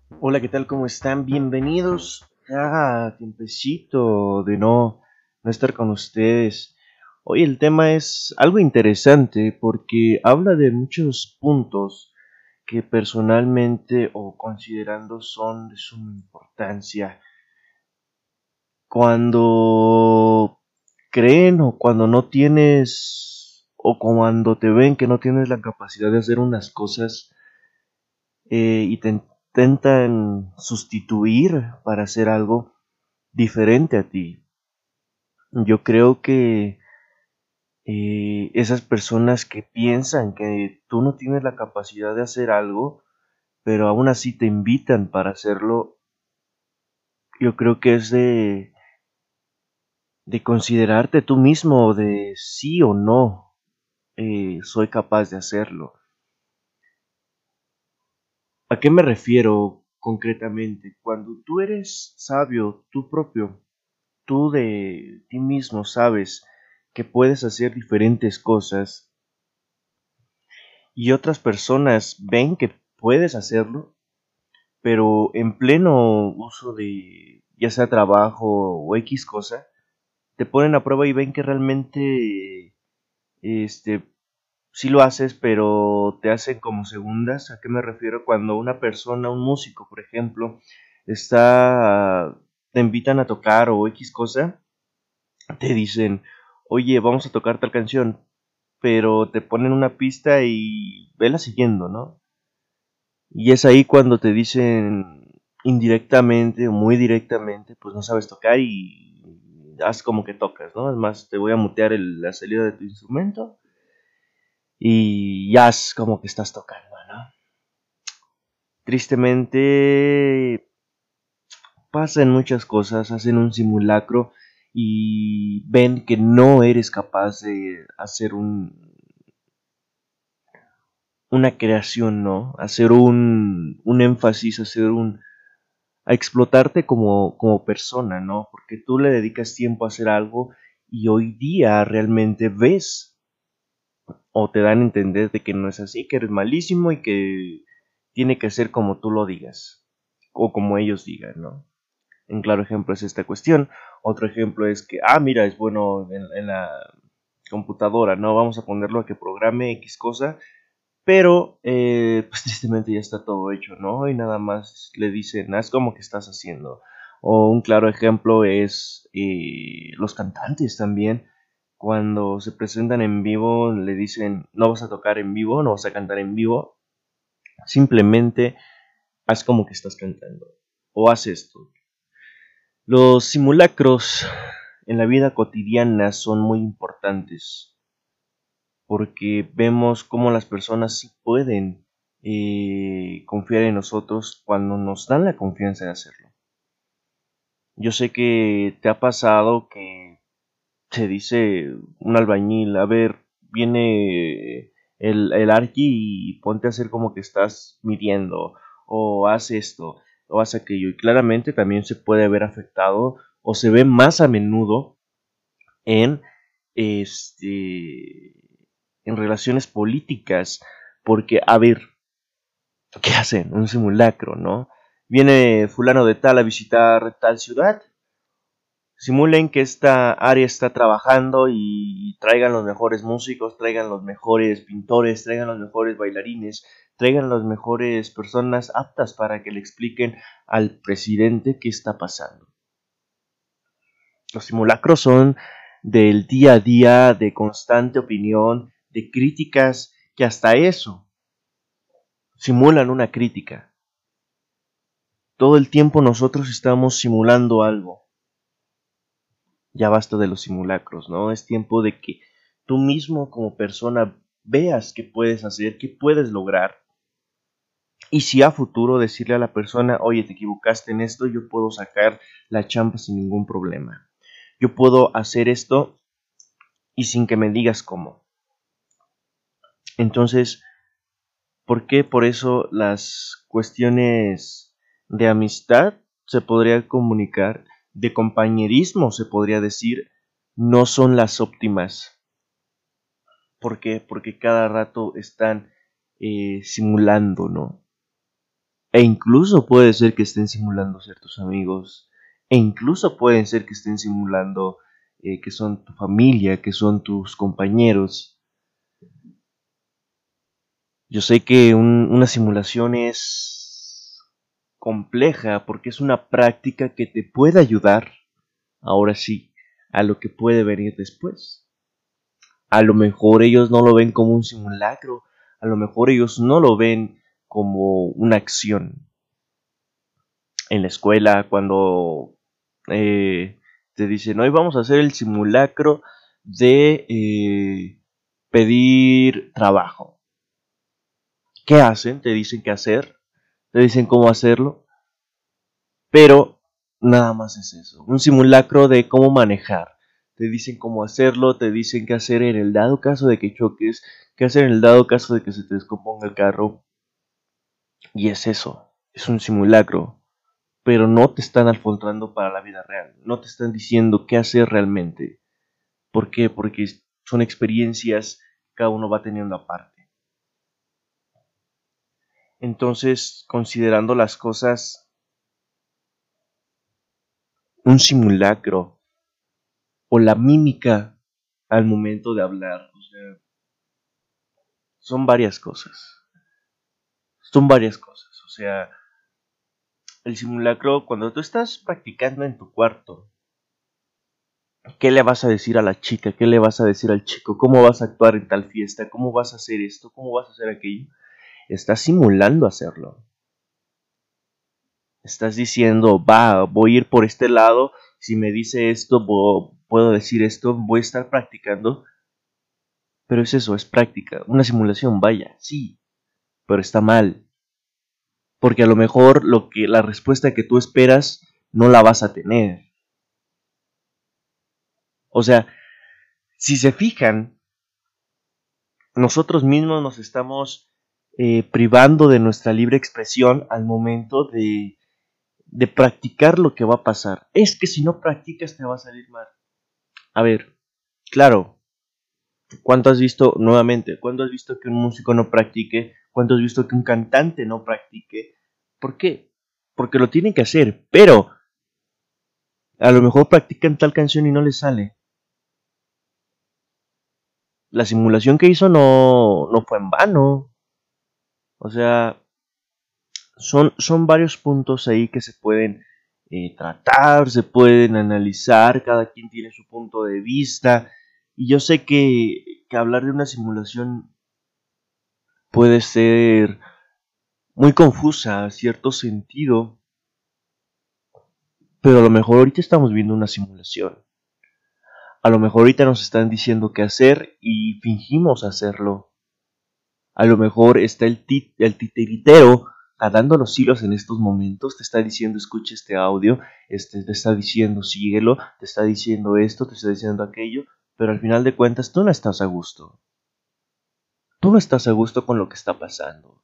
Hola, ¿qué tal? ¿Cómo están? Bienvenidos. Ya tiempecito de no estar con ustedes. Hoy el tema es algo interesante porque habla de muchos puntos que personalmente o considerando son de suma importancia. Cuando creen o cuando no tienes o cuando te ven que no tienes la capacidad de hacer unas cosas, y te intentan sustituir para hacer algo diferente a ti. Yo creo que esas personas que piensan que tú no tienes la capacidad de hacer algo, pero aún así te invitan para hacerlo, yo creo que es de considerarte tú mismo de sí o no soy capaz de hacerlo. ¿A qué me refiero concretamente? Cuando tú eres sabio, tú propio, tú de ti mismo sabes que puedes hacer diferentes cosas y otras personas ven que puedes hacerlo, pero en pleno uso de ya sea trabajo o X cosa, te ponen a prueba y ven que realmente este sí lo haces, pero te hacen como segundas. ¿A qué me refiero? Cuando una persona, un músico, por ejemplo, te invitan a tocar o X cosa, te dicen, oye, vamos a tocar tal canción, pero te ponen una pista y vela siguiendo, ¿no? Y es ahí cuando te dicen indirectamente o muy directamente, pues no sabes tocar y haz como que tocas, ¿no? Es más, te voy a mutear la salida de tu instrumento y ya haz como que estás tocando, ¿no? Tristemente pasan muchas cosas, hacen un simulacro y ven que no eres capaz de hacer una creación, ¿no? Hacer un énfasis, a explotarte como persona, ¿no? Porque tú le dedicas tiempo a hacer algo y hoy día realmente ves o te dan a entender de que no es así, que eres malísimo y que tiene que ser como tú lo digas o como ellos digan, ¿no? Un claro ejemplo es esta cuestión. Otro ejemplo es que, mira, es bueno en la computadora, ¿no? Vamos a ponerlo a que programe X cosa, pero pues tristemente ya está todo hecho, ¿no? Y nada más le dicen, es como que estás haciendo. O un claro ejemplo es los cantantes también. Cuando se presentan en vivo, le dicen, no vas a tocar en vivo, no vas a cantar en vivo, simplemente haz como que estás cantando. O haz esto. Los simulacros en la vida cotidiana son muy importantes porque vemos cómo las personas sí pueden confiar en nosotros cuando nos dan la confianza de hacerlo. Yo sé que te ha pasado que te dice un albañil, a ver, viene el arqui y ponte a hacer como que estás midiendo, o haz esto, o haz aquello, y claramente también se puede ver afectado, o se ve más a menudo en este en relaciones políticas, porque a ver, ¿qué hacen? Un simulacro, ¿no? Viene fulano de tal a visitar tal ciudad, simulen que esta área está trabajando y traigan los mejores músicos, traigan los mejores pintores, traigan los mejores bailarines, traigan las mejores personas aptas para que le expliquen al presidente qué está pasando. Los simulacros son del día a día, de constante opinión, de críticas, que hasta eso simulan una crítica. Todo el tiempo nosotros estamos simulando algo. Ya basta de los simulacros, ¿no? Es tiempo de que tú mismo como persona veas qué puedes hacer, qué puedes lograr. Y si a futuro decirle a la persona, oye, te equivocaste en esto, yo puedo sacar la chamba sin ningún problema. Yo puedo hacer esto y sin que me digas cómo. Entonces, ¿por qué? Por eso las cuestiones de amistad se podría comunicar, de compañerismo se podría decir, no son las óptimas. ¿Por qué? Porque cada rato están simulando, ¿no? E incluso puede ser que estén simulando ser tus amigos. E incluso pueden ser que estén simulando que son tu familia, que son tus compañeros. Yo sé que una simulación es compleja porque es una práctica que te puede ayudar, ahora sí, a lo que puede venir después. A lo mejor ellos no lo ven como un simulacro, a lo mejor ellos no lo ven como una acción. En la escuela, cuando te dicen, hoy vamos a hacer el simulacro de pedir trabajo. ¿Qué hacen? Te dicen qué hacer, te dicen cómo hacerlo, pero nada más es eso, un simulacro de cómo manejar. Te dicen cómo hacerlo, te dicen qué hacer en el dado caso de que choques, qué hacer en el dado caso de que se te descomponga el carro. Y es eso, es un simulacro, pero no te están alfondrando para la vida real, no te están diciendo qué hacer realmente. ¿Por qué? Porque son experiencias que cada uno va teniendo aparte. Entonces, considerando las cosas, un simulacro o la mímica al momento de hablar, o sea, son varias cosas. Son varias cosas. O sea, el simulacro, cuando tú estás practicando en tu cuarto, ¿qué le vas a decir a la chica? ¿Qué le vas a decir al chico? ¿Cómo vas a actuar en tal fiesta? ¿Cómo vas a hacer esto? ¿Cómo vas a hacer aquello? Estás simulando hacerlo. Estás diciendo, va, voy a ir por este lado. Si me dice esto, puedo decir esto. Voy a estar practicando. Pero es eso, es práctica. Una simulación, vaya, sí. Pero está mal. Porque a lo mejor la respuesta que tú esperas no la vas a tener. O sea, si se fijan, nosotros mismos nos estamos privando de nuestra libre expresión al momento de practicar lo que va a pasar. Es que si no practicas te va a salir mal. A ver, claro, ¿cuánto has visto, nuevamente, cuánto has visto que un músico no practique? ¿Cuánto has visto que un cantante no practique? ¿Por qué? Porque lo tienen que hacer, pero a lo mejor practican tal canción y no les sale. La simulación que hizo no fue en vano. O sea, son varios puntos ahí que se pueden tratar, se pueden analizar, cada quien tiene su punto de vista. Y yo sé que hablar de una simulación puede ser muy confusa a cierto sentido, pero a lo mejor ahorita estamos viendo una simulación. A lo mejor ahorita nos están diciendo qué hacer y fingimos hacerlo. A lo mejor está el titiritero jalando los hilos en estos momentos, te está diciendo escucha este audio, te está diciendo síguelo, te está diciendo esto, te está diciendo aquello, pero al final de cuentas tú no estás a gusto. Tú no estás a gusto con lo que está pasando.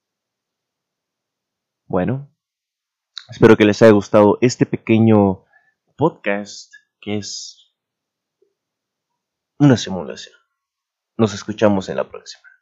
Bueno, espero que les haya gustado este pequeño podcast que es una simulación. Nos escuchamos en la próxima.